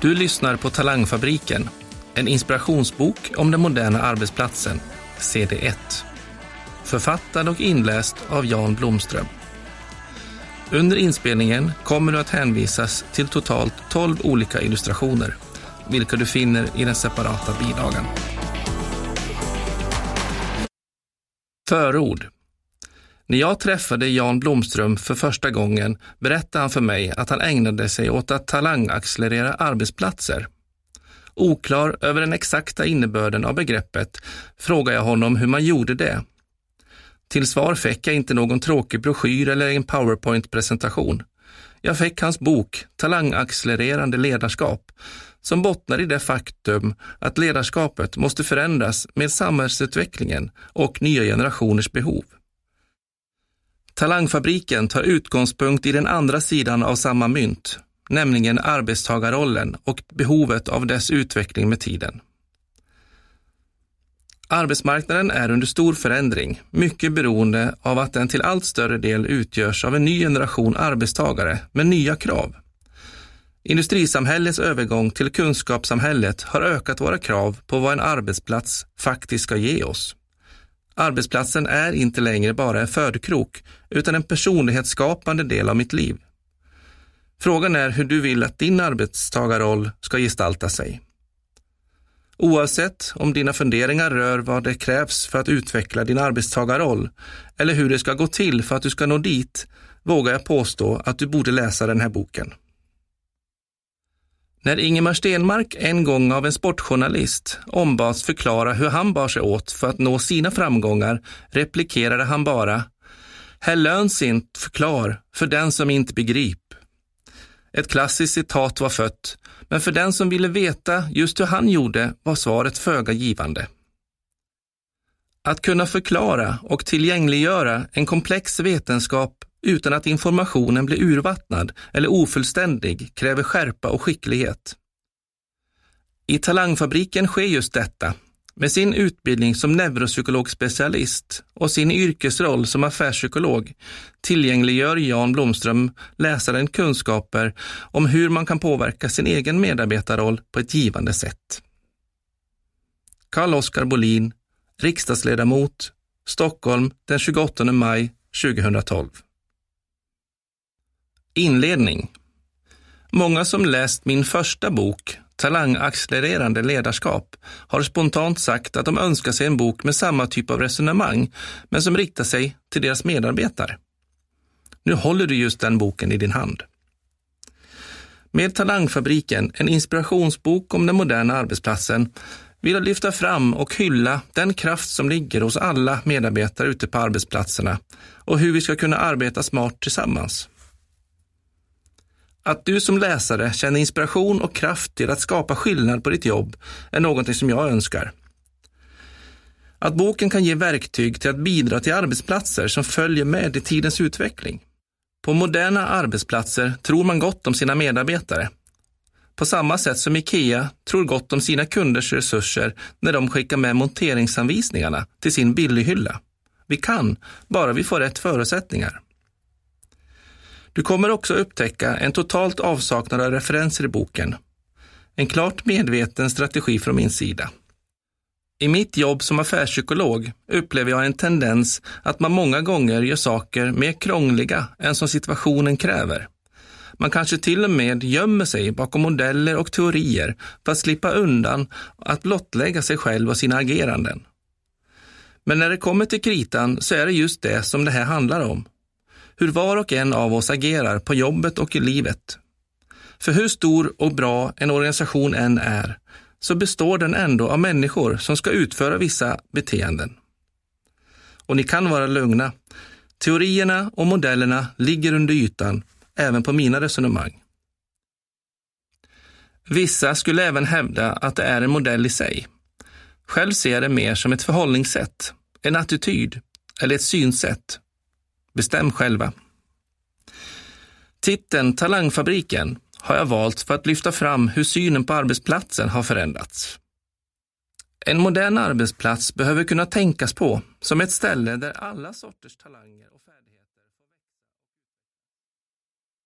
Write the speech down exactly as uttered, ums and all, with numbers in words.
Du lyssnar på Talangfabriken, en inspirationsbok om den moderna arbetsplatsen, C D ett. Författad och inläst av Jan Blomström. Under inspelningen kommer du att hänvisas till totalt tolv olika illustrationer, vilka du finner i den separata bilagan. Förord. När jag träffade Jan Blomström för första gången berättade han för mig att han ägnade sig åt att talangaccelerera arbetsplatser. Oklar över den exakta innebörden av begreppet frågade jag honom hur man gjorde det. Till svar fick jag inte någon tråkig broschyr eller en PowerPoint-presentation. Jag fick hans bok Talangaccelererande ledarskap, som bottnar i det faktum att ledarskapet måste förändras med samhällsutvecklingen och nya generationers behov. Talangfabriken tar utgångspunkt i den andra sidan av samma mynt, nämligen arbetstagarrollen och behovet av dess utveckling med tiden. Arbetsmarknaden är under stor förändring, mycket beroende av att den till allt större del utgörs av en ny generation arbetstagare med nya krav. Industrisamhällets övergång till kunskapssamhället har ökat våra krav på vad en arbetsplats faktiskt ska ge oss. Arbetsplatsen är inte längre bara en födkrok utan en personlighetsskapande del av mitt liv. Frågan är hur du vill att din arbetstagarroll ska gestalta sig. Oavsett om dina funderingar rör vad det krävs för att utveckla din arbetstagarroll eller hur det ska gå till för att du ska nå dit, vågar jag påstå att du borde läsa den här boken. När Ingemar Stenmark en gång av en sportjournalist ombads förklara hur han bar sig åt för att nå sina framgångar, replikerade han bara: "Här löns inte förklar för den som inte begrip." Ett klassiskt citat var fött, men för den som ville veta just hur han gjorde var svaret föga givande. Att kunna förklara och tillgängliggöra en komplex vetenskap utan att informationen blir urvattnad eller ofullständig kräver skärpa och skicklighet. I Talangfabriken sker just detta. Med sin utbildning som neuropsykologspecialist och sin yrkesroll som affärspsykolog tillgängliggör Jan Blomström läsaren kunskaper om hur man kan påverka sin egen medarbetarroll på ett givande sätt. Carl-Oskar Bolin, riksdagsledamot, Stockholm den tjugoåttonde maj tjugohundratolv. Inledning. Många som läst min första bok, Talangaccelererande ledarskap, har spontant sagt att de önskar sig en bok med samma typ av resonemang, men som riktar sig till deras medarbetare. Nu håller du just den boken i din hand. Med Talangfabriken, en inspirationsbok om den moderna arbetsplatsen, vill jag lyfta fram och hylla den kraft som ligger hos alla medarbetare ute på arbetsplatserna och hur vi ska kunna arbeta smart tillsammans. Att du som läsare känner inspiration och kraft till att skapa skillnad på ditt jobb är något som jag önskar. Att boken kan ge verktyg till att bidra till arbetsplatser som följer med i tidens utveckling. På moderna arbetsplatser tror man gott om sina medarbetare. På samma sätt som IKEA tror gott om sina kunders resurser när de skickar med monteringsanvisningarna till sin billighylla. Vi kan, bara vi får rätt förutsättningar. Du kommer också upptäcka en totalt avsaknad av referenser i boken. En klart medveten strategi från min sida. I mitt jobb som affärspsykolog upplever jag en tendens att man många gånger gör saker mer krångliga än som situationen kräver. Man kanske till och med gömmer sig bakom modeller och teorier för att slippa undan att blottlägga sig själv och sina ageranden. Men när det kommer till kritan så är det just det som det här handlar om. Hur var och en av oss agerar på jobbet och i livet. För hur stor och bra en organisation än är, så består den ändå av människor som ska utföra vissa beteenden. Och ni kan vara lugna. Teorierna och modellerna ligger under ytan, även på mina resonemang. Vissa skulle även hävda att det är en modell i sig. Själv ser jag det mer som ett förhållningssätt, en attityd eller ett synsätt. Bestäm själva. Titeln Talangfabriken har jag valt för att lyfta fram hur synen på arbetsplatsen har förändrats. En modern arbetsplats behöver kunna tänkas på som ett ställe där alla sorters talanger och färdigheter